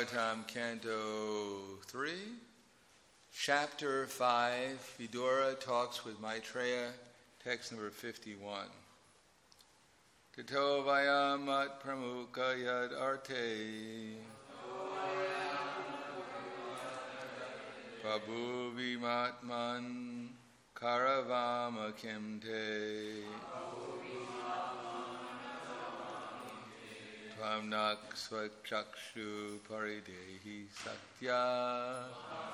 Bhagavatam, Canto 3, Chapter 5, Vidura talks with Maitreya, text number 51. Tato vayamat pramukha yad arte Prabhu vimatman karavama kimte Tvamnak svachakshu paridehi satya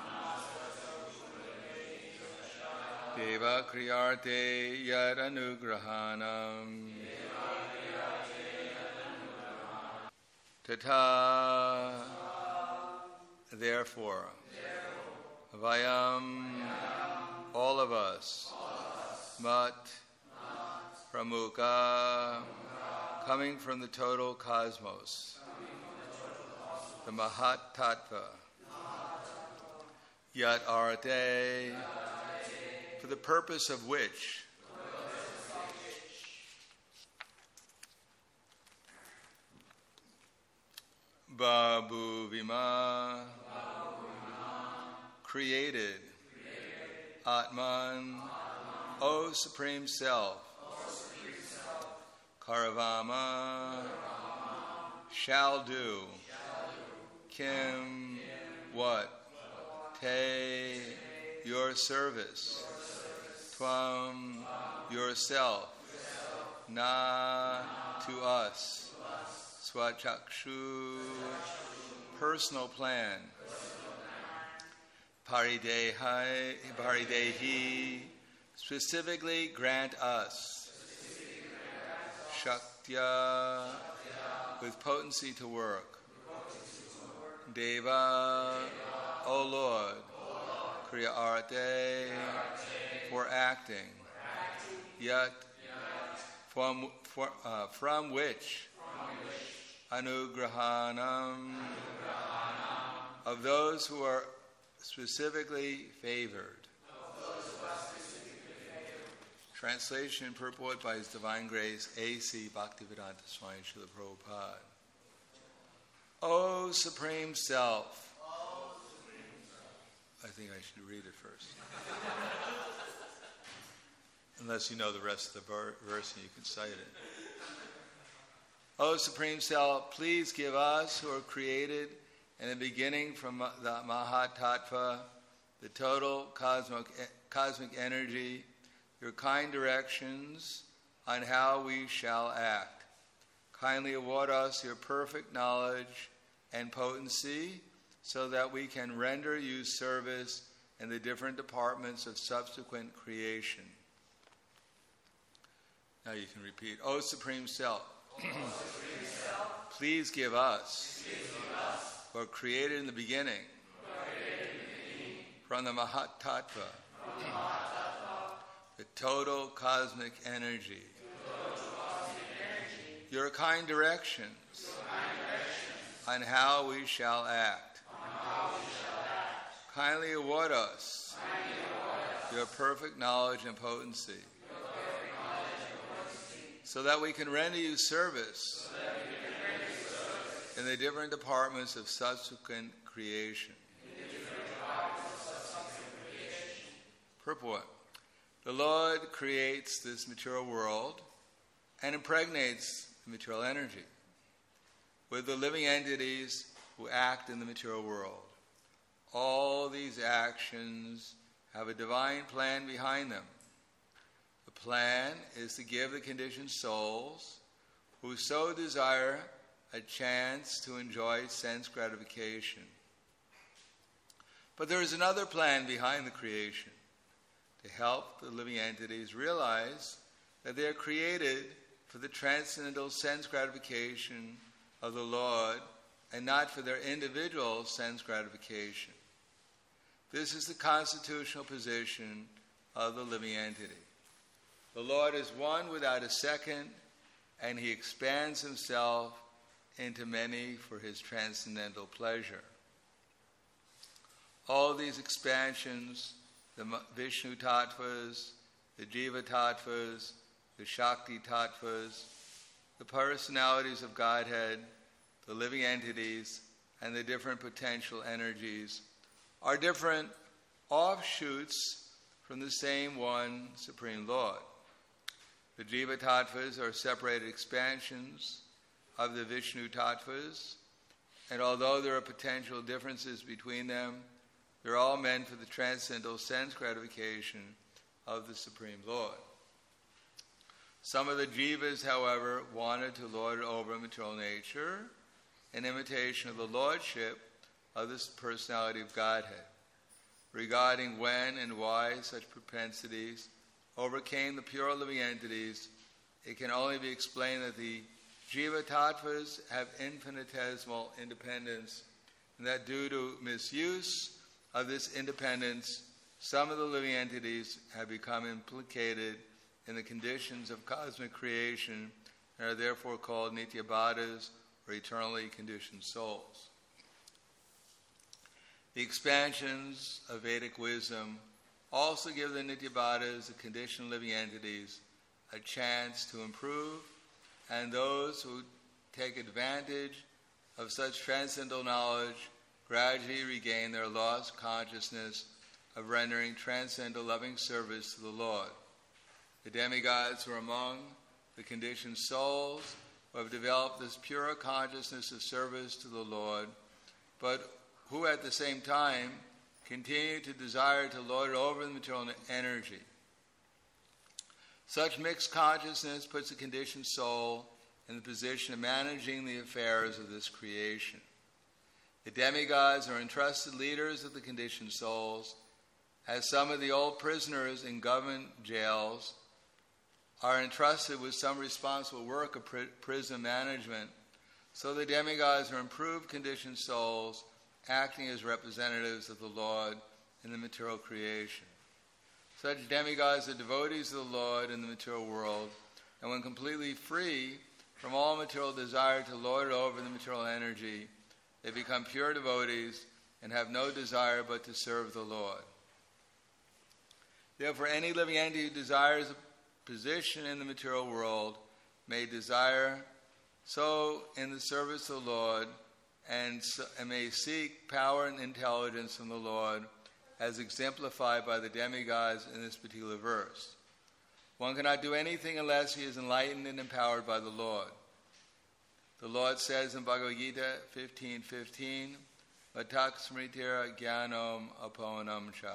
Deva kriyarte yad anugrahanam Tata. Therefore, Vayam, all of us, Mat, Pramukha, coming from the total cosmos, the Mahat Tattva, Yat Arte, for the purpose of which Babu Vima, created Atman, O Supreme Self, Karavama, shall do, Kim, what, Te, your service, Tvam, yourself, Na, to us, Swachakshu, personal plan, Paridehi, specifically grant us, Shaktya, with potency to work, Deva, O Lord, Kriya Arte, for acting, Yat, from which, Anugrahanam, of those who are specifically favored. Translation and purport by His Divine Grace, A.C. Bhaktivedanta Swami Srila Prabhupada. O Supreme Self. I think I should read it first. Unless you know the rest of the verse and you can cite it. O Supreme Self, please give us who are created in the beginning from the Mahat Tattva, the total cosmic energy, your kind directions on how we shall act. Kindly award us your perfect knowledge and potency so that we can render you service in the different departments of subsequent creation. Now you can repeat. O Supreme Self, please give us, who are created in the beginning, from the Mahat Tattva, the total cosmic energy, your kind directions on how we shall act. Kindly award us your perfect knowledge and potency so that we can render you service in the different departments of subsequent creation. Purport. The Lord creates this material world and impregnates the material energy with the living entities who act in the material world. All these actions have a divine plan behind them. The plan is to give the conditioned souls who so desire a chance to enjoy sense gratification. But there is another plan behind the creation, to help the living entities realize that they are created for the transcendental sense gratification of the Lord and not for their individual sense gratification. This is the constitutional position of the living entity. The Lord is one without a second, and He expands Himself into many for His transcendental pleasure. All these expansions, the Vishnu Tattvas, the Jiva Tattvas, the Shakti Tattvas, the personalities of Godhead, the living entities, and the different potential energies are different offshoots from the same one Supreme Lord. The Jiva Tattvas are separated expansions of the Vishnu Tattvas, and although there are potential differences between them, they're all meant for the transcendental sense gratification of the Supreme Lord. Some of the Jivas, however, wanted to lord it over material nature in imitation of the lordship of this personality of Godhead. Regarding when and why such propensities overcame the pure living entities, it can only be explained that the Jiva Tattvas have infinitesimal independence, and that due to misuse of this independence, some of the living entities have become implicated in the conditions of cosmic creation and are therefore called Nityabhadas, or eternally conditioned souls. The expansions of Vedic wisdom also give the Nityabhadas, the conditioned living entities, a chance to improve, and those who take advantage of such transcendental knowledge gradually regain their lost consciousness of rendering transcendental loving service to the Lord. The demigods were among the conditioned souls who have developed this pure consciousness of service to the Lord, but who at the same time continue to desire to lord it over the material energy. Such mixed consciousness puts the conditioned soul in the position of managing the affairs of this creation. The demigods are entrusted leaders of the conditioned souls, as some of the old prisoners in government jails are entrusted with some responsible work of prison management. So the demigods are improved conditioned souls acting as representatives of the Lord in the material creation. Such demigods are devotees of the Lord in the material world, and when completely free from all material desire to lord it over the material energy, they become pure devotees and have no desire but to serve the Lord. Therefore, any living entity who desires a position in the material world may desire so in the service of the Lord, and may seek power and intelligence from the Lord, as exemplified by the demigods in this particular verse. One cannot do anything unless he is enlightened and empowered by the Lord. The Lord says in Bhagavad Gita 15:15, Vatak smritira jnanom aponam cha.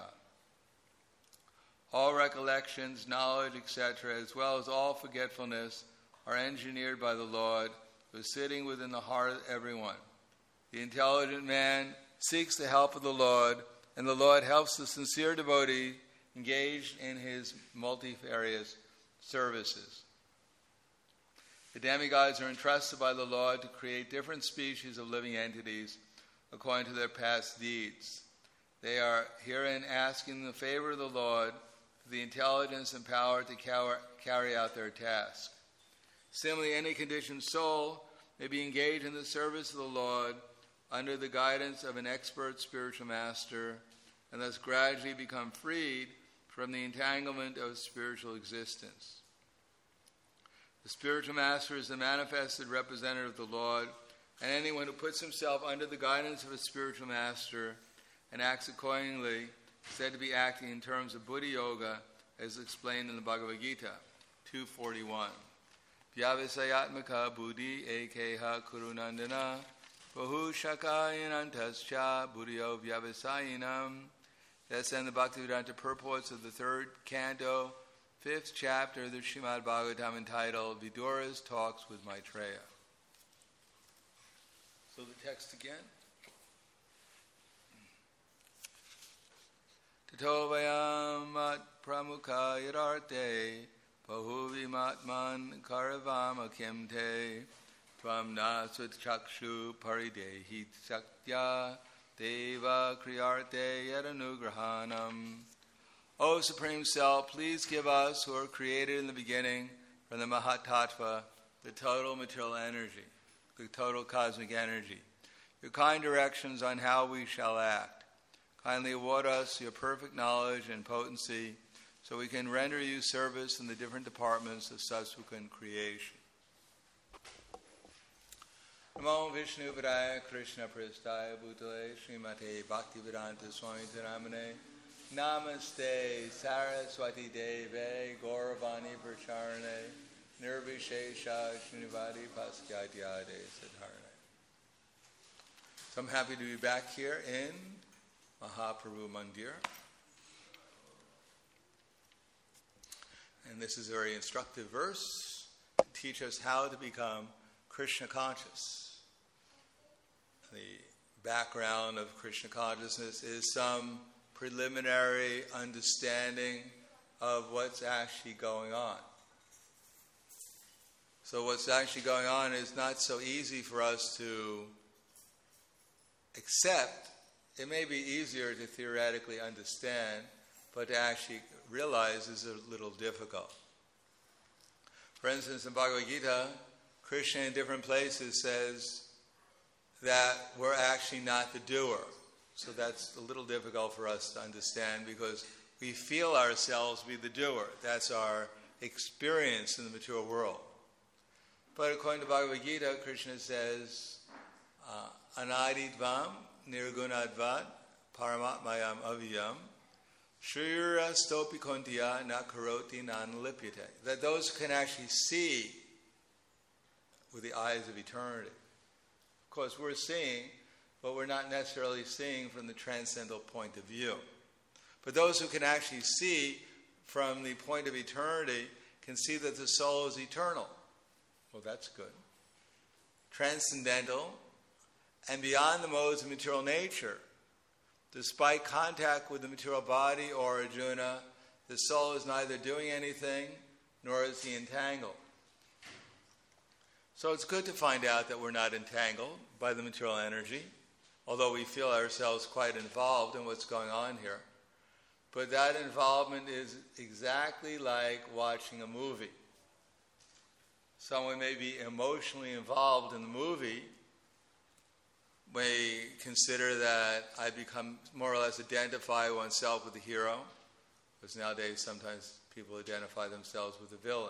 All recollections, knowledge, etc., as well as all forgetfulness, are engineered by the Lord, who is sitting within the heart of everyone. The intelligent man seeks the help of the Lord, and the Lord helps the sincere devotee engaged in his multifarious services. The demigods are entrusted by the Lord to create different species of living entities according to their past deeds. They are herein asking the favor of the Lord for the intelligence and power to carry out their task. Similarly, any conditioned soul may be engaged in the service of the Lord under the guidance of an expert spiritual master, and thus gradually become freed from the entanglement of spiritual existence. The spiritual master is the manifested representative of the Lord, and anyone who puts himself under the guidance of a spiritual master and acts accordingly is said to be acting in terms of Buddha Yoga, as explained in the Bhagavad Gita 2:41. Vyavasayatmaka buddhi ekeha kurunandana bahu shakayanantascha buddhyo vyavasayinam. That's in the Bhaktivedanta Purports of the 3rd canto, 5th chapter of the Srimad Bhagavatam, entitled Vidura's Talks with Maitreya. So the text again. Tato vayam pramukha yadarte bahuvi matman karavama kimte tvam nasvat chakshu paridehi saktya deva kriyarte yadanugrahanam. O Supreme Self, please give us, who are created in the beginning from the Mahatattva, the total material energy, the total cosmic energy, your kind directions on how we shall act. Kindly award us your perfect knowledge and potency so we can render you service in the different departments of subsequent creation. Namo Vishnu Padaya Krishna Pristaya Bhutale Srimate Bhaktivedanta Swami Dharamane Namaste Saraswati Deve Gauravani Pracharane Nirvishesha Srinivadi Paskyatyade Siddharane. So I'm happy to be back here in Mahaprabhu Mandir. And this is a very instructive verse to teach us how to become Krishna conscious. The background of Krishna consciousness is some preliminary understanding of what's actually going on. So what's actually going on is not so easy for us to accept. It may be easier to theoretically understand, but to actually realize is a little difficult. For instance, in Bhagavad Gita, Krishna in different places says that we're actually not the doer. So that's a little difficult for us to understand because we feel ourselves be the doer. That's our experience in the material world. But according to Bhagavad Gita, Krishna says, Anadidvam nirgunadvad paramatmayam aviyam Shrira stopi kontiya na karoti nan lipyate. That those who can actually see with the eyes of eternity. Of course, we're seeing, but we're not necessarily seeing from the transcendental point of view. But those who can actually see from the point of eternity can see that the soul is eternal. Well, that's good. Transcendental and beyond the modes of material nature. Despite contact with the material body or Arjuna, the soul is neither doing anything nor is he entangled. So it's good to find out that we're not entangled by the material energy, although we feel ourselves quite involved in what's going on here. But that involvement is exactly like watching a movie. Someone may be emotionally involved in the movie, may consider that I become more or less identify oneself with the hero, because nowadays sometimes people identify themselves with the villain.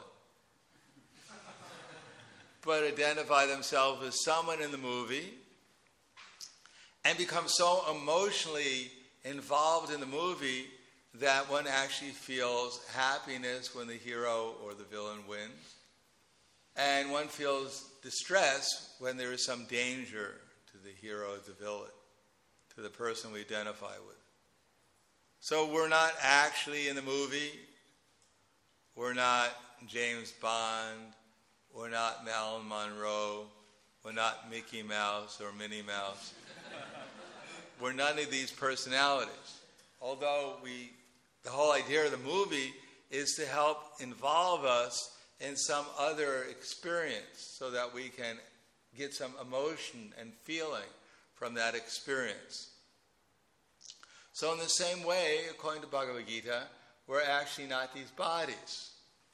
But identify themselves as someone in the movie and become so emotionally involved in the movie that one actually feels happiness when the hero or the villain wins. And one feels distress when there is some danger to the hero or the villain, to the person we identify with. So we're not actually in the movie. We're not James Bond. We're not Marilyn Monroe. We're not Mickey Mouse or Minnie Mouse. We're none of these personalities. Although the whole idea of the movie is to help involve us in some other experience so that we can get some emotion and feeling from that experience. So in the same way, according to Bhagavad Gita, we're actually not these bodies.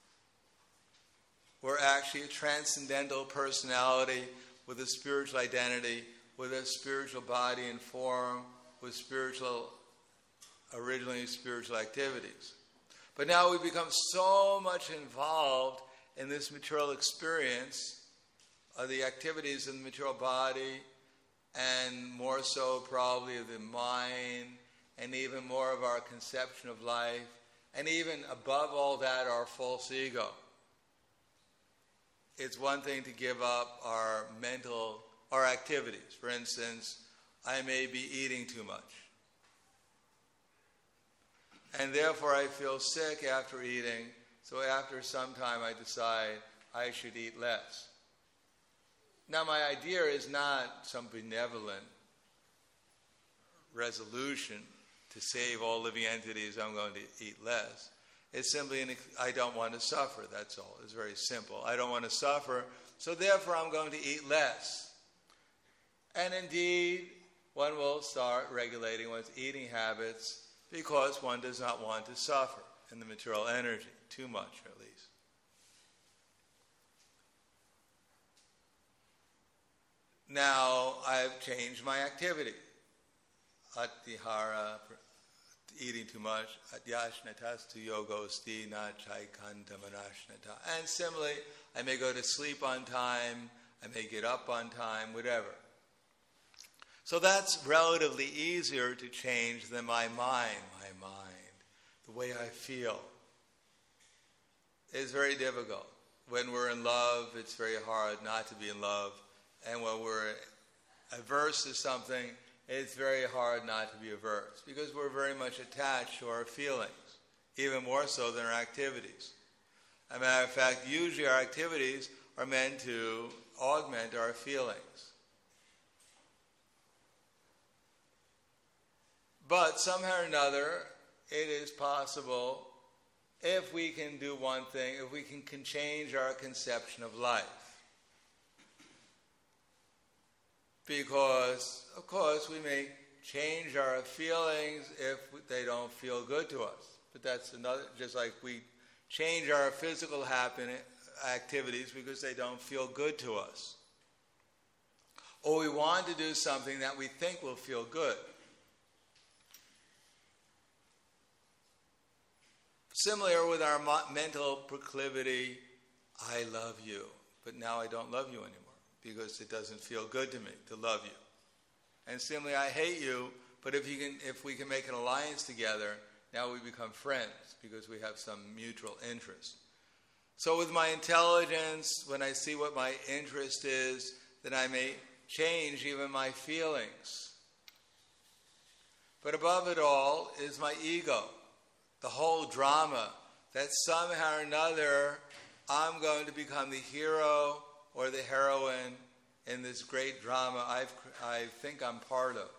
We're actually a transcendental personality with a spiritual identity, with a spiritual body and form, with originally spiritual activities. But now we've become so much involved in this material experience of the activities in the material body, and more so probably of the mind, and even more of our conception of life, and even above all that, our false ego. It's one thing to give up our activities. For instance, I may be eating too much. And therefore I feel sick after eating, so after some time I decide I should eat less. Now my idea is not some benevolent resolution to save all living entities, I'm going to eat less. It's simply, I don't want to suffer, that's all. It's very simple. I don't want to suffer, so therefore I'm going to eat less. And indeed, one will start regulating one's eating habits because one does not want to suffer in the material energy, too much at least. Now, I've changed my activity. Atihara, eating too much, atyashnatastu yogosti na chaikanta manashnata. And similarly, I may go to sleep on time, I may get up on time, whatever. So that's relatively easier to change than my mind, the way I feel. It's very difficult. When we're in love, it's very hard not to be in love. And when we're averse to something, it's very hard not to be averse, because we're very much attached to our feelings, even more so than our activities. As a matter of fact, usually our activities are meant to augment our feelings. But somehow or another, it is possible, if we can do one thing, if we can change our conception of life. Because, of course, we may change our feelings if they don't feel good to us. But that's another, just like we change our physical activities because they don't feel good to us. Or we want to do something that we think will feel good. Similar with our mental proclivity, I love you, but now I don't love you anymore because it doesn't feel good to me to love you. And similarly, I hate you, but if we can make an alliance together, now we become friends because we have some mutual interest. So with my intelligence, when I see what my interest is, then I may change even my feelings. But above it all is my ego, the whole drama that somehow or another I'm going to become the hero or the heroine in this great drama I think I'm part of.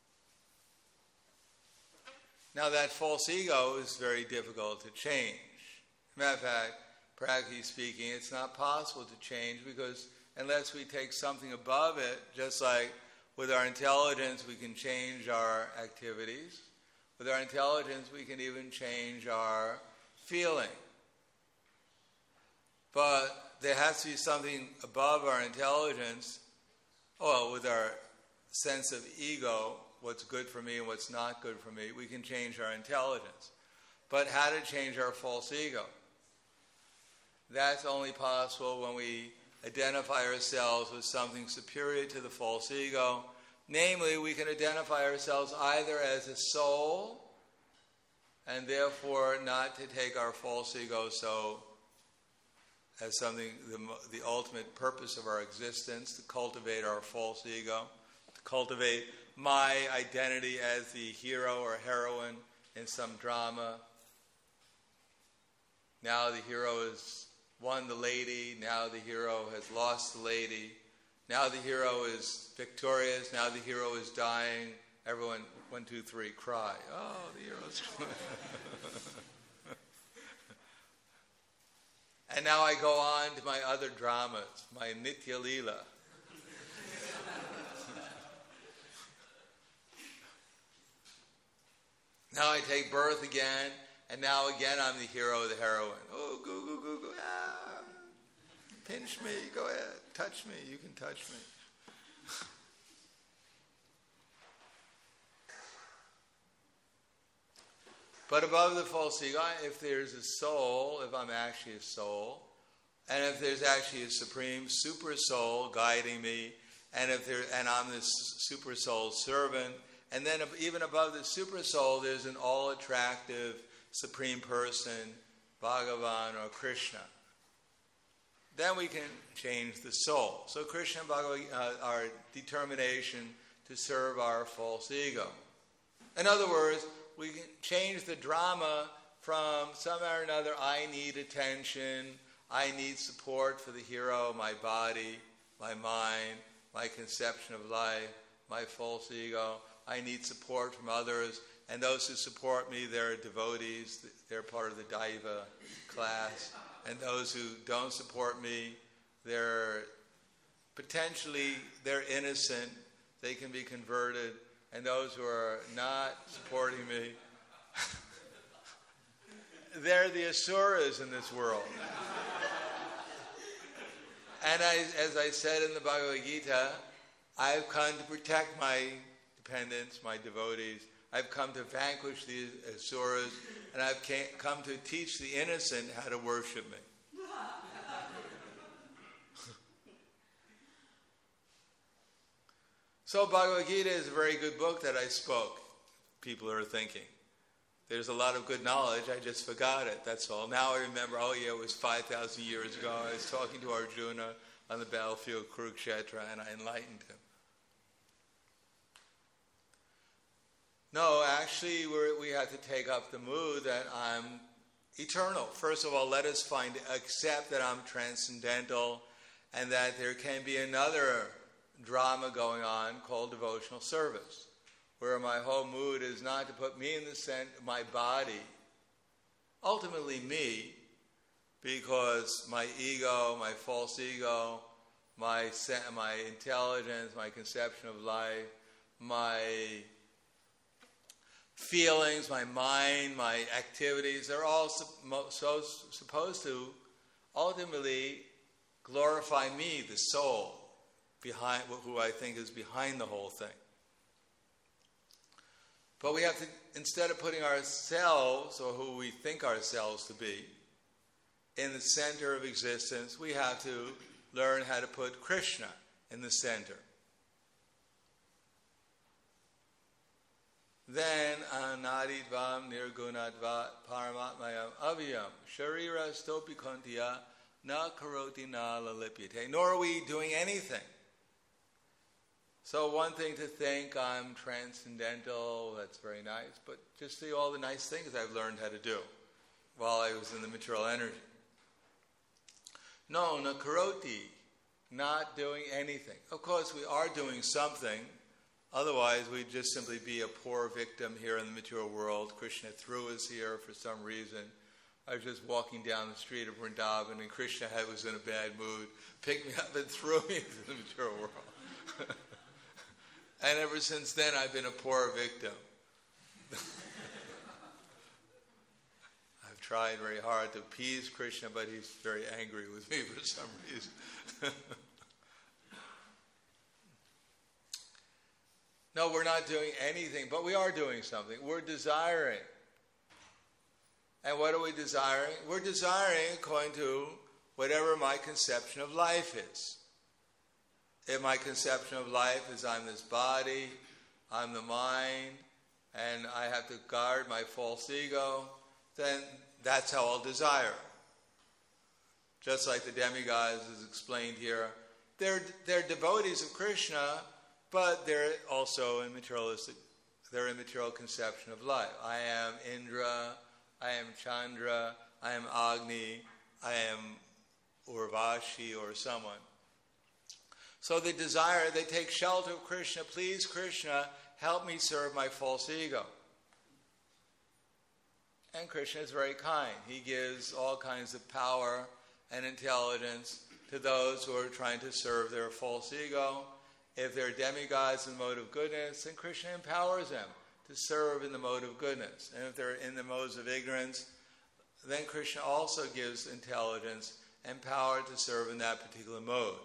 Now that false ego is very difficult to change. Matter of fact, practically speaking, it's not possible to change because unless we take something above it, just like with our intelligence we can change our activities, with our intelligence we can even change our feeling. But there has to be something above our intelligence. Well, with our sense of ego, what's good for me and what's not good for me, we can change our intelligence. But how to change our false ego? That's only possible when we identify ourselves with something superior to the false ego. Namely, we can identify ourselves either as a soul, and therefore not to take our false ego so as something, the ultimate purpose of our existence, to cultivate our false ego, to cultivate my identity as the hero or heroine in some drama. Now the hero has won the lady, now the hero has lost the lady, now the hero is victorious, now the hero is dying. Everyone, 1, 2, 3, cry. Oh, the hero's And now I go on to my other dramas, my Nitya Leela. Now I take birth again, and now again I'm the hero, the heroine. Oh, go, ah. Pinch me, go ahead, touch me, you can touch me. But above the false ego, if there's a soul, if I'm actually a soul, and if there's actually a supreme super soul guiding me, and I'm this super soul servant, and then even above the super soul, there's an all-attractive supreme person, Bhagavan or Krishna. Then we can change the soul. So Krishna and Bhagavan are determination to serve our false ego. In other words, we can change the drama from somehow or another, I need attention, I need support for the hero, my body, my mind, my conception of life, my false ego. I need support from others, and those who support me, they're devotees, they're part of the Daiva class. And those who don't support me, they're innocent, they can be converted. And those who are not supporting me, they're the asuras in this world. And as I said in the Bhagavad Gita, I've come to protect my dependents, my devotees. I've come to vanquish the asuras, and I've come to teach the innocent how to worship me. So Bhagavad Gita is a very good book that I spoke. People are thinking. There's a lot of good knowledge, I just forgot it, that's all. Now I remember, it was 5,000 years ago, I was talking to Arjuna on the battlefield of Kurukshetra, and I enlightened him. No, actually, we have to take up the mood that I'm eternal. First of all, let us accept that I'm transcendental, and that there can be another drama going on called devotional service, where my whole mood is not to put me in the center, my body, ultimately me, because my ego, my false ego, my intelligence, my conception of life, my feelings, my mind, my activities, they're all supposed to ultimately glorify me, the soul, behind who I think is behind the whole thing. But we have to, instead of putting ourselves, or who we think ourselves to be, in the center of existence, we have to learn how to put Krishna in the center. Then anadidvam nirgunadvat paramatmayam avyam sharira stopikontiya na karoti na lalipyate. Nor are we doing anything. So one thing to think, I'm transcendental, that's very nice, but just see all the nice things I've learned how to do while I was in the material energy. No, na karoti, not doing anything. Of course, we are doing something. Otherwise, we'd just simply be a poor victim here in the material world. Krishna threw us here for some reason. I was just walking down the street of Vrindavan, and Krishna was in a bad mood, picked me up and threw me into the material world. And ever since then, I've been a poor victim. I've tried very hard to appease Krishna, but he's very angry with me for some reason. No, we're not doing anything, but we are doing something. We're desiring. And what are we desiring? We're desiring according to whatever my conception of life is. If my conception of life is I'm this body, I'm the mind, and I have to guard my false ego, then that's how I'll desire. Just like the demigods is explained here, they're devotees of Krishna, but they're also in material conception of life. I am Indra, I am Chandra, I am Agni, I am Urvashi or someone. So they take shelter of Krishna. Please, Krishna, help me serve my false ego. And Krishna is very kind. He gives all kinds of power and intelligence to those who are trying to serve their false ego. If they're demigods in the mode of goodness, then Krishna empowers them to serve in the mode of goodness. And if they're in the modes of ignorance, then Krishna also gives intelligence and power to serve in that particular mode.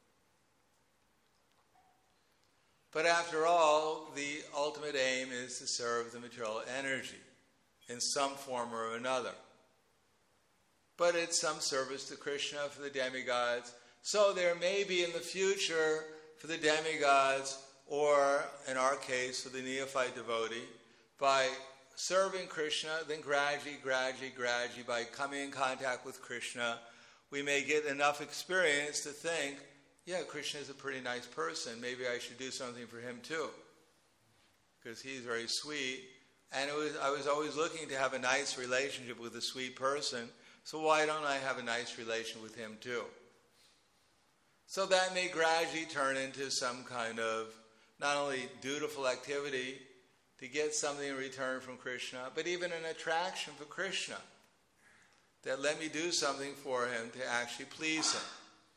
But after all, the ultimate aim is to serve the material energy in some form or another. But it's some service to Krishna for the demigods. So there may be in the future for the demigods, or in our case for the neophyte devotee, by serving Krishna, then gradually, by coming in contact with Krishna, we may get enough experience to think, yeah, Krishna is a pretty nice person. Maybe I should do something for him too, because he's very sweet. And I was always looking to have a nice relationship with a sweet person, so why don't I have a nice relation with him too? So that may gradually turn into some kind of not only dutiful activity to get something in return from Krishna, but even an attraction for Krishna. That let me do something for him to actually please him.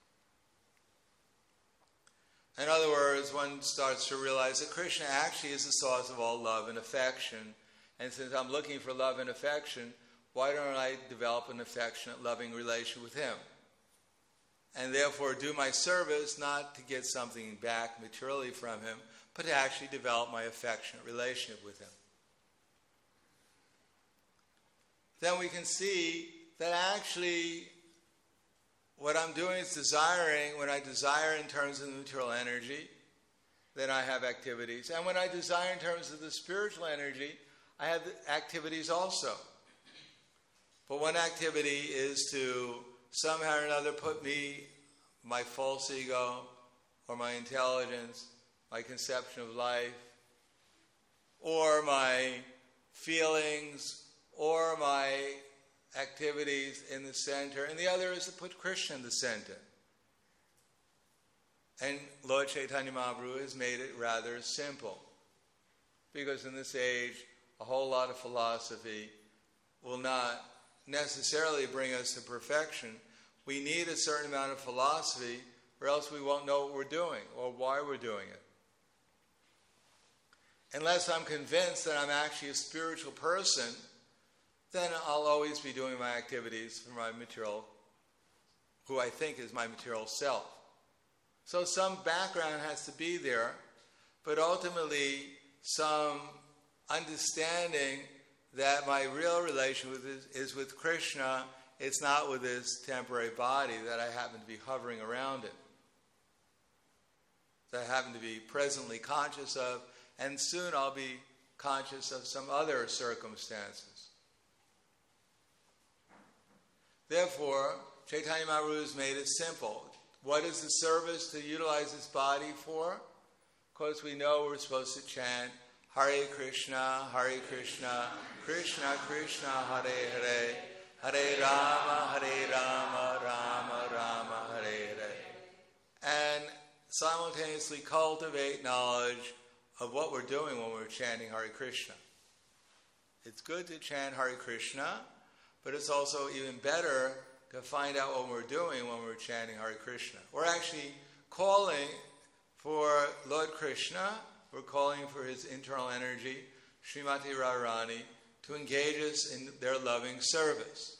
In other words, one starts to realize that Krishna actually is the source of all love and affection. And since I'm looking for love and affection, why don't I develop an affectionate, loving relation with him? And therefore do my service not to get something back materially from him, but to actually develop my affectionate relationship with him. Then we can see that actually what I'm doing is desiring, when I desire in terms of the material energy, then I have activities. And when I desire in terms of the spiritual energy, I have activities also. But one activity is to somehow or another put me, my false ego, or my intelligence, my conception of life, or my feelings, or my activities in the center. And the other is to put Krishna in the center. And Lord Chaitanya Mahaprabhu has made it rather simple. Because in this age, a whole lot of philosophy will not necessarily bring us to perfection. We need a certain amount of philosophy, or else we won't know what we're doing or why we're doing it. Unless I'm convinced that I'm actually a spiritual person, then I'll always be doing my activities for my material, who I think is my material self. So some background has to be there, but ultimately some understanding that my real relation is with Krishna. It's not with this temporary body that I happen to be hovering around it, that I happen to be presently conscious of, and soon I'll be conscious of some other circumstances. Therefore, Chaitanya Mahaprabhu has made it simple. What is the service to utilize this body for? Of course, we know we're supposed to chant Hare Krishna, Krishna Krishna, Hare Hare, Hare Rama, Rama Rama, Hare Hare. And simultaneously cultivate knowledge of what we're doing when we're chanting Hare Krishna. It's good to chant Hare Krishna, but it's also even better to find out what we're doing when we're chanting Hare Krishna. We're actually calling for Lord Krishna, we're calling for his internal energy, Srimati Radharani, to engage us in their loving service.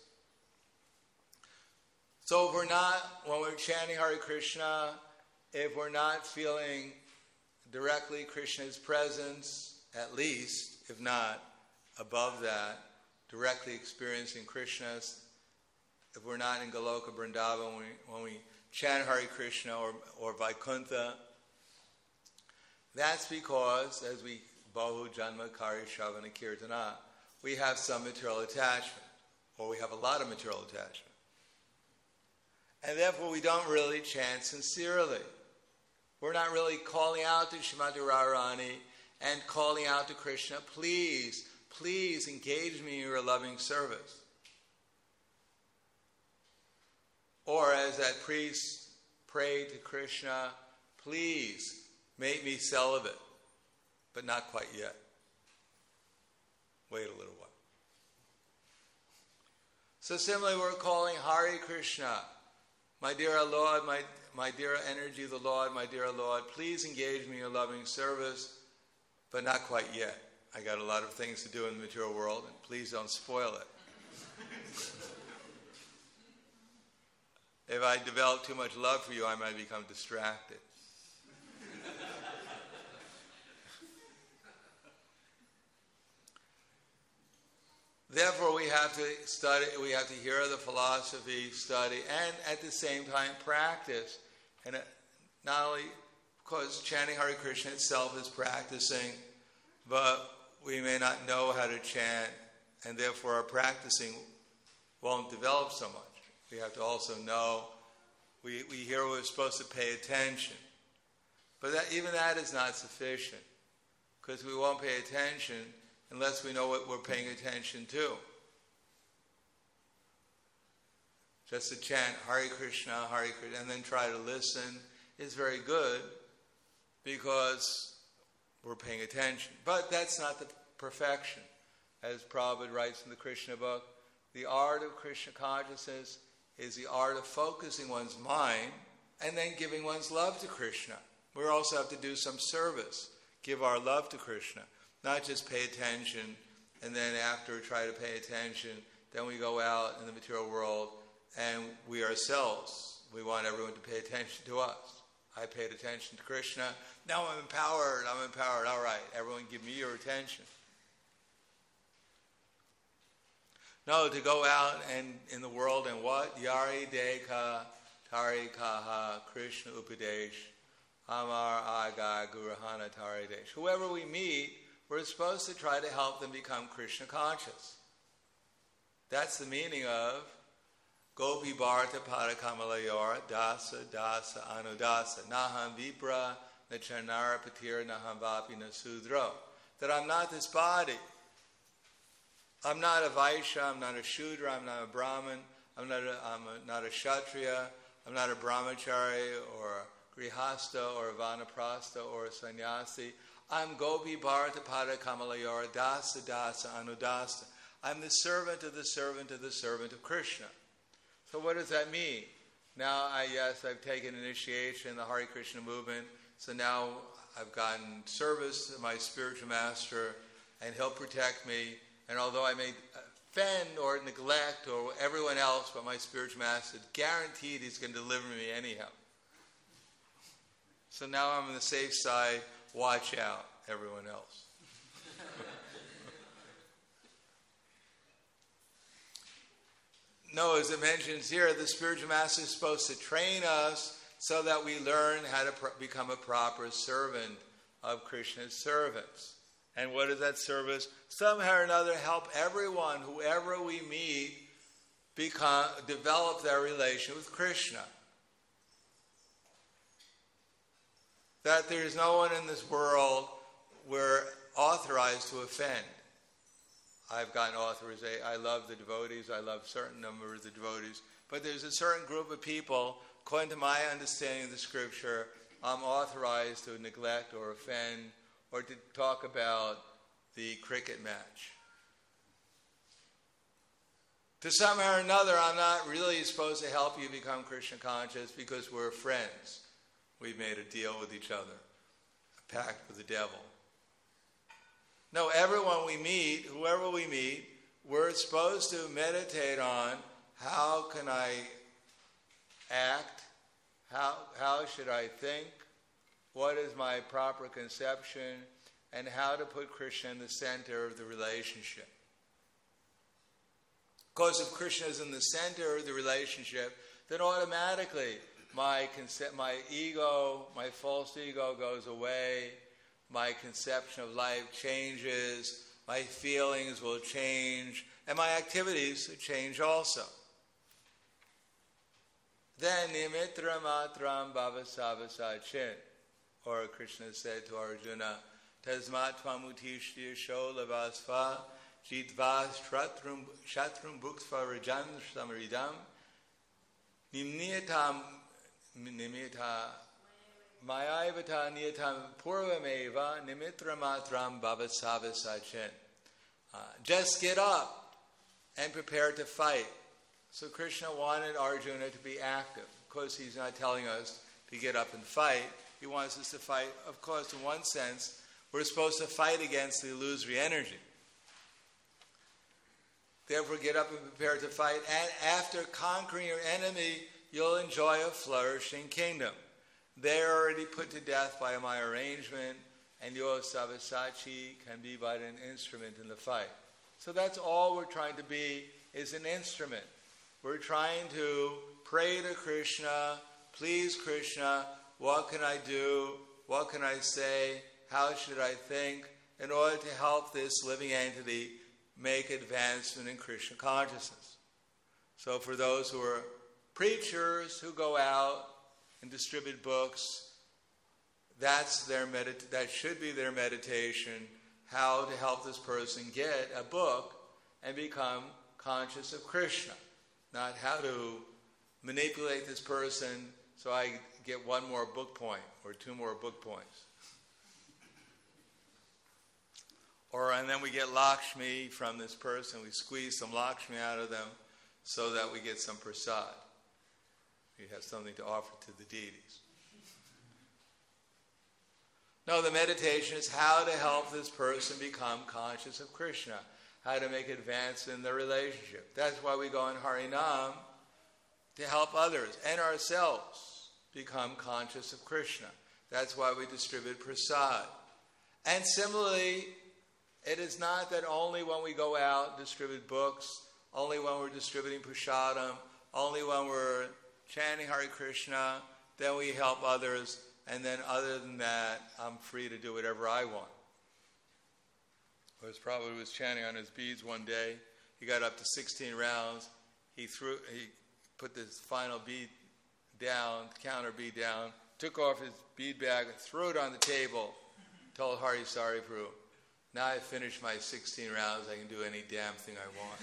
So if we're not, when we're chanting Hare Krishna, if we're not feeling directly Krishna's presence, at least, if not above that, directly experiencing Krishna's, if we're not in Goloka Vrindavan, when we chant Hare Krishna or Vaikuntha, that's because, as we Bahu Janma Kari Shravana Kirtana, we have some material attachment, or we have a lot of material attachment. And therefore we don't really chant sincerely. We're not really calling out to Srimati Radharani and calling out to Krishna, please, please engage me in your loving service. Or as that priest prayed to Krishna, please make me celibate, but not quite yet. Wait a little while. So similarly, we're calling Hare Krishna. My dear Lord, my dear energy of the Lord, my dear Lord, please engage me in your loving service, but not quite yet. I got a lot of things to do in the material world, and please don't spoil it. If I develop too much love for you, I might become distracted. Therefore, we have to study, we have to hear the philosophy, study, and at the same time practice. And not only, of course, chanting Hare Krishna itself is practicing, but we may not know how to chant, and therefore our practicing won't develop so much. We have to also know, we hear we're supposed to pay attention. But even that is not sufficient, because we won't pay attention unless we know what we're paying attention to. Just to chant Hare Krishna, and then try to listen is very good because we're paying attention. But that's not the perfection. As Prabhupada writes in the Krishna book, the art of Krishna consciousness is the art of focusing one's mind and then giving one's love to Krishna. We also have to do some service, give our love to Krishna. Not just pay attention, and then after try to pay attention, then we go out in the material world, and we ourselves, we want everyone to pay attention to us. I paid attention to Krishna, now I'm empowered, all right, everyone give me your attention. No, to go out and in the world and what? Yari Deka Tari Kaha Krishna Upadesh Amar Aga Gurahana Taridesh. Whoever we meet, we're supposed to try to help them become Krishna conscious. That's the meaning of Gopi Bharata Padakamalayora Dasa Dasa Anudasa Naham Vipra Nachanara Patir Naham Vapi Nasudro. That I'm not this body. I'm not a Vaishya, I'm not a Shudra, I'm not a Brahmin, I'm not a Kshatriya, I'm not a Brahmachari or a Grihastha or a Vanaprastha or a Sannyasi. I'm Gopi Bharata Padakamalayora Dasa Dasa Anudasa. I'm the servant of the servant of the servant of Krishna. So what does that mean? Now, I've taken initiation in the Hare Krishna movement, so now I've gotten service to my spiritual master, and he'll protect me. And although I may offend or neglect or everyone else but my spiritual master, guaranteed he's going to deliver me anyhow. So now I'm on the safe side. Watch out, everyone else. No, as it mentions here, the spiritual master is supposed to train us so that we learn how to become a proper servant of Krishna's servants. And what is that service? Somehow or another help everyone, whoever we meet, develop their relation with Krishna. That there's no one in this world we're authorized to offend. I've gotten authorization. I love the devotees. I love certain number of the devotees. But there's a certain group of people, according to my understanding of the scripture, I'm authorized to neglect or offend or to talk about the cricket match. To somehow or another, I'm not really supposed to help you become Krishna conscious because we're friends. We've made a deal with each other, a pact with the devil. No, everyone we meet, whoever we meet, we're supposed to meditate on how can I act, how should I think, what is my proper conception, and how to put Krishna in the center of the relationship. Because if Krishna is in the center of the relationship, then automatically my ego, my false ego goes away, my conception of life changes, my feelings will change, and my activities will change also. Then nimitra matram bhavasavasachin, or Krishna said to Arjuna, tasmat tvamutishti sholavasva jidvas shatrum bhuksva rajan samaridam nimniyata Mayavata niyatam purvameva nimitra matram bhavasavasachin. Just get up and prepare to fight. So Krishna wanted Arjuna to be active. Of course, he's not telling us to get up and fight. He wants us to fight. Of course, in one sense, we're supposed to fight against the illusory energy. Therefore, get up and prepare to fight. And after conquering your enemy, you'll enjoy a flourishing kingdom. They're already put to death by my arrangement, and your Savasachi can be but an instrument in the fight. So that's all we're trying to be, is an instrument. We're trying to pray to Krishna, please Krishna, what can I do, what can I say, how should I think, in order to help this living entity make advancement in Krishna consciousness. So for those who are preachers who go out and distribute books, that should be their meditation, how to help this person get a book and become conscious of Krishna. Not how to manipulate this person so I get one more book point or two more book points. And then we get Lakshmi from this person, we squeeze some Lakshmi out of them so that we get some prasad. We have something to offer to the deities. No, the meditation is how to help this person become conscious of Krishna, how to make advance in the relationship. That's why we go in Harinam, to help others and ourselves become conscious of Krishna. That's why we distribute prasad. And similarly, it is not that only when we go out and distribute books, only when we're distributing prasadam, only when we're chanting Hare Krishna, then we help others. and then other than that, I'm free to do whatever I want. Whereas Prabhupada was chanting on his beads one day. He got up to 16 rounds. He put this final bead down, counter bead down, took off his bead bag, threw it on the table, told Hari Saripru, now I've finished my 16 rounds, I can do any damn thing I want.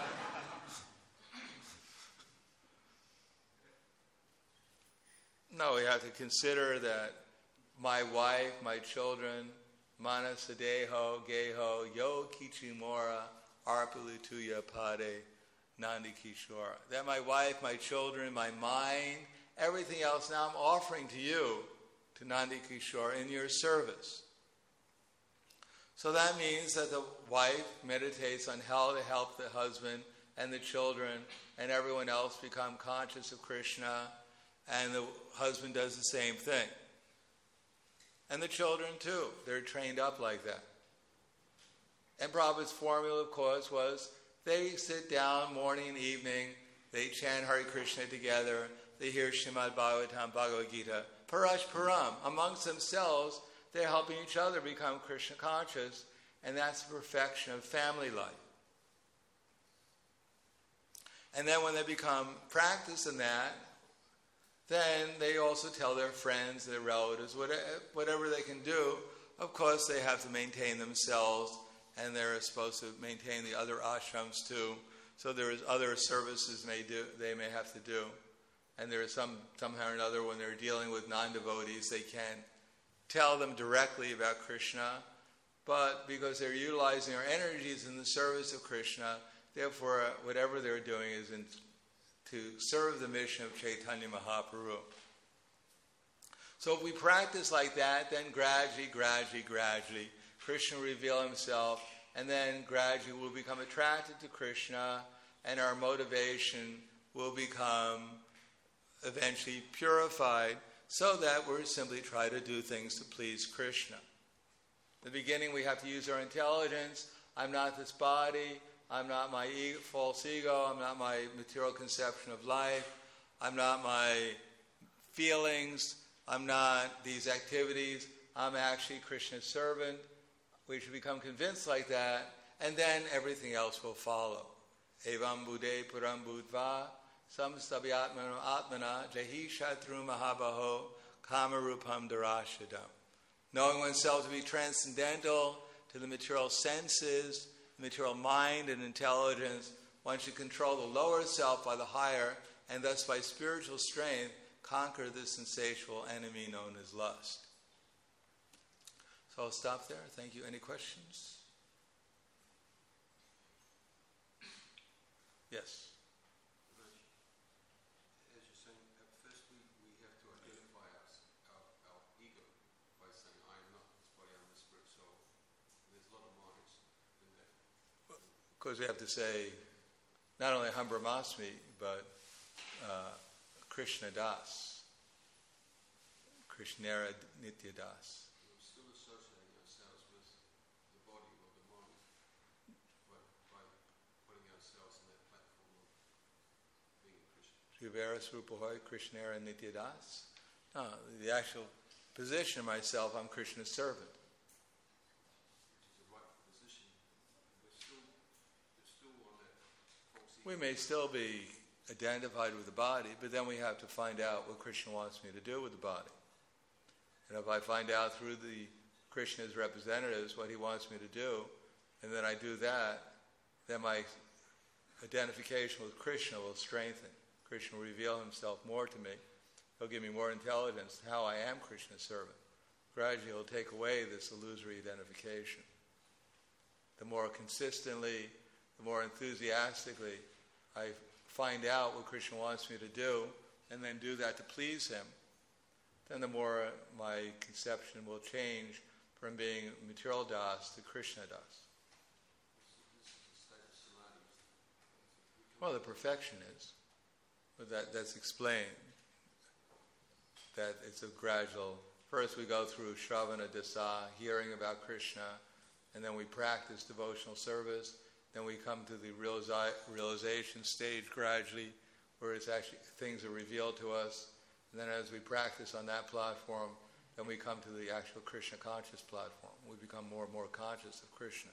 No, we have to consider that my wife, my children, Manasadeho, Geho, Yo Kichimora, Arpalutuya Pade, Nandi Kishora. That my wife, my children, my mind, everything else now I'm offering to you, to Nandi Kishore, in your service. So that means that the wife meditates on how to help the husband and the children and everyone else become conscious of Krishna, and the husband does the same thing. And the children too, they're trained up like that. And Prabhupada's formula, of course, was they sit down morning and evening, they chant Hare Krishna together, they hear Srimad Bhagavatam, Bhagavad Gita, Parash Param. Amongst themselves, they're helping each other become Krishna conscious, and that's the perfection of family life. And then when they become practiced in that, then they also tell their friends, their relatives, whatever they can do. Of course, they have to maintain themselves, and they're supposed to maintain the other ashrams too. So there is other services they may have to do. And there is somehow or another, when they're dealing with non-devotees, they can't tell them directly about Krishna, but because they're utilizing our energies in the service of Krishna, therefore whatever they're doing is to serve the mission of Chaitanya Mahaprabhu. So if we practice like that, then gradually, Krishna will reveal himself, and then gradually we'll become attracted to Krishna, and our motivation will become eventually purified, so that we're simply try to do things to please Krishna. In the beginning, we have to use our intelligence. I'm not this body. I'm not my false ego. I'm not my material conception of life. I'm not my feelings. I'm not these activities. I'm actually Krishna's servant. We should become convinced like that, and then everything else will follow. Evam bude puram budva samstavyatmano atmana jahi shatru mahabaho kamarupam darashadam. Knowing oneself to be transcendental to the material senses, the material mind and intelligence, one should control the lower self by the higher, and thus by spiritual strength conquer this insatiable enemy known as lust. So I'll stop there. Thank you. Any questions? Yes. Of course, we have to say not only Ham Brahmasmi, but Krishna Das, Krishnera Nitya Das. We're still associating ourselves with the body or the mind by putting ourselves in that platform of being Krishna. Srivera Srupahoy Krishnera Nitya Das. No, the actual position of myself, I'm Krishna's servant. We may still be identified with the body, but then we have to find out what Krishna wants me to do with the body. And if I find out through the Krishna's representatives what he wants me to do, and then I do that, then my identification with Krishna will strengthen. Krishna will reveal himself more to me. He'll give me more intelligence to how I am Krishna's servant. Gradually he'll take away this illusory identification. The more consistently, the more enthusiastically I find out what Krishna wants me to do, and then do that to please him, then the more my conception will change from being material das to Krishna das. Well, the perfection is. But that's explained. That it's a gradual. First we go through Shravana Dasa, hearing about Krishna, and then we practice devotional service. Then we come to the realization stage gradually, where it's actually things are revealed to us. And then as we practice on that platform, then we come to the actual Krishna conscious platform. We become more and more conscious of Krishna.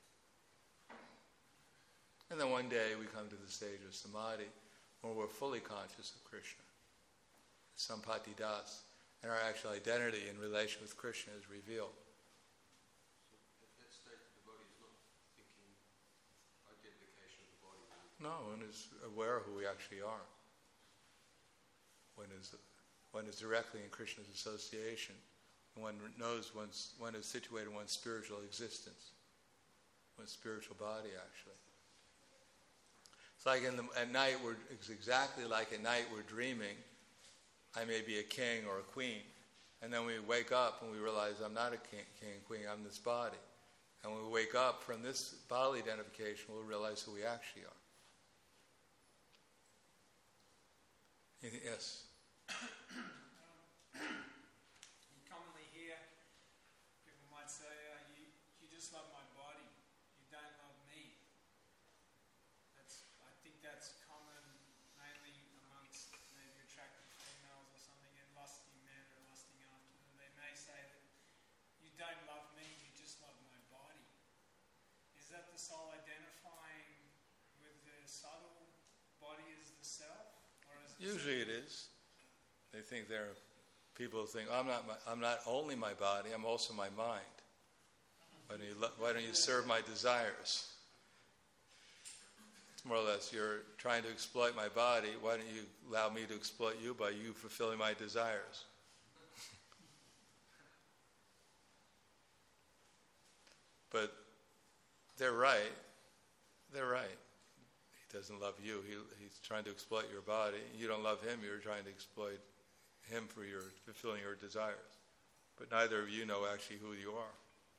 And then one day we come to the stage of samadhi where we're fully conscious of Krishna. Sampati das. And our actual identity in relation with Krishna is revealed. So at that state, the body is not thinking identification of the body. No, one is aware of who we actually are. One is directly in Krishna's association. And one knows one is situated in one's spiritual existence. One's spiritual body, actually. It's like at night, it's exactly like at night we're dreaming. I may be a king or a queen. And then we wake up and we realize I'm not a king and queen, I'm this body. And when we wake up from this bodily identification, we'll realize who we actually are. Anything? Yes? You commonly hear people might say, you just love my body, you don't love me. I think that's common mainly amongst maybe attractive females or something, and lusty men are lusting after them. They may say that you don't love me, you just love my body. Is that the soul identifying with the subtle body as the self? Or is it Usually it is. They think people think, I'm not only my body, I'm also my mind. Why don't you serve my desires? It's more or less, you're trying to exploit my body, why don't you allow me to exploit you by you fulfilling my desires? But they're right. They're right. He doesn't love you. He's trying to exploit your body. You don't love him. You're trying to exploit him for fulfilling your desires. But neither of you know actually who you are.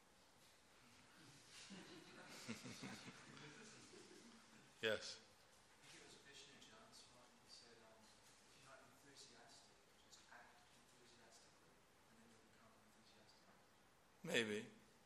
Yes. I think it was Vishnu Jan's one who said, if you're not enthusiastic, just act enthusiastically, and then you'll become enthusiastic. Maybe.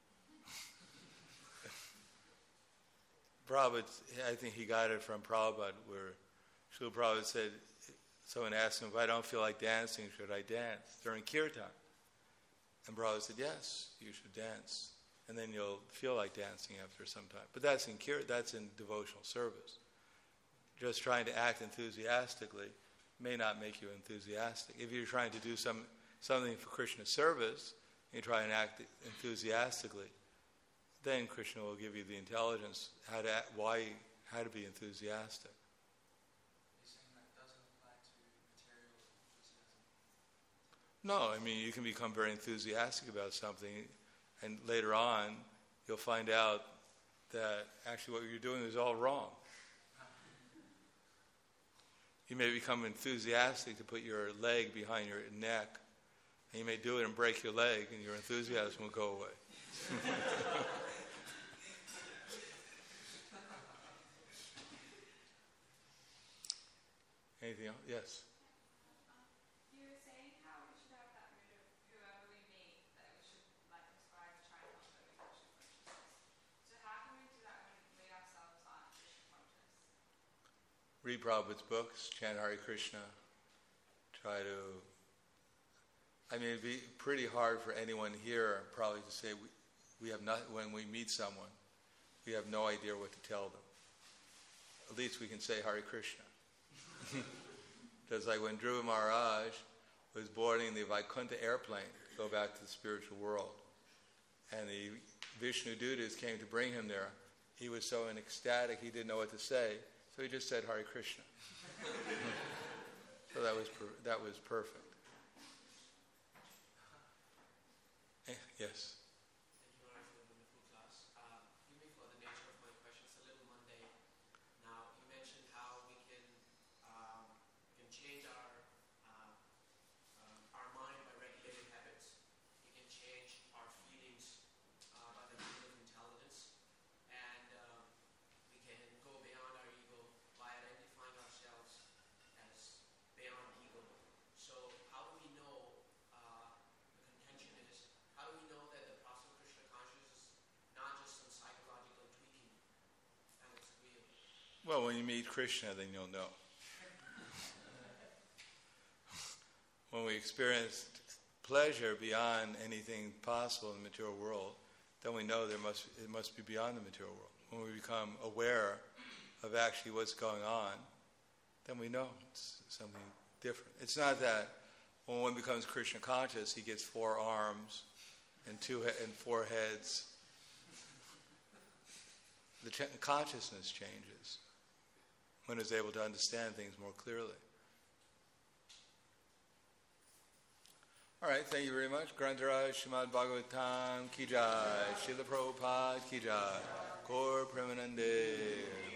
Prabhupada, I think he got it from Prabhupada, where Srila Prabhupada said, someone asked him, if I don't feel like dancing, should I dance during kirtan? And Prabhupada said, yes, you should dance. And then you'll feel like dancing after some time. But that's in devotional service. Just trying to act enthusiastically may not make you enthusiastic. If you're trying to do something for Krishna's service, and you try and act enthusiastically, then Krishna will give you the intelligence how to be enthusiastic. Are you saying that doesn't apply to material enthusiasm? No, I mean, you can become very enthusiastic about something, and later on, you'll find out that actually what you're doing is all wrong. You may become enthusiastic to put your leg behind your neck, and you may do it and break your leg, and your enthusiasm will go away. Anything else? Yes. You were saying how we should have that mood of whoever we meet, that we should aspire to try and cultivate Krishna consciousness. So how can we do that when we ourselves aren't Krishna conscious? Read Prabhupada's books, chant Hare Krishna. It'd be pretty hard for anyone here probably to say we have not, when we meet someone, we have no idea what to tell them. At least we can say Hare Krishna. Just like when Dhruva Maharaj was boarding the Vaikuntha airplane to go back to the spiritual world, and the Vishnu Dutas came to bring him there, he was so ecstatic he didn't know what to say, so he just said Hare Krishna. So that was perfect. Yes. Thank you, Maharaj, for the wonderful class. Forgive me for the nature of my question. It's a little mundane. Now, you mentioned how we can change our mind by regulating habits. We can change our feelings by the means of intelligence, and we can go beyond our ego by identifying ourselves as beyond ego. So, how do we know? The contention is, how do we know that the process of Krishna consciousness is not just some psychological tweaking, and it's real? Well, when you meet Krishna, then you'll know. When we experienced pleasure beyond anything possible in the material world, then we know it must be beyond the material world. When we become aware of actually what's going on, then we know it's something different. It's not that when one becomes Krishna conscious, he gets 4 arms and 4 heads. The consciousness changes. One is able to understand things more clearly. All right, thank you very much. Grantaraj Srimad Bhagavatam Ki Jai, Srila Prabhupada Ki Jai, Gaur Premanande.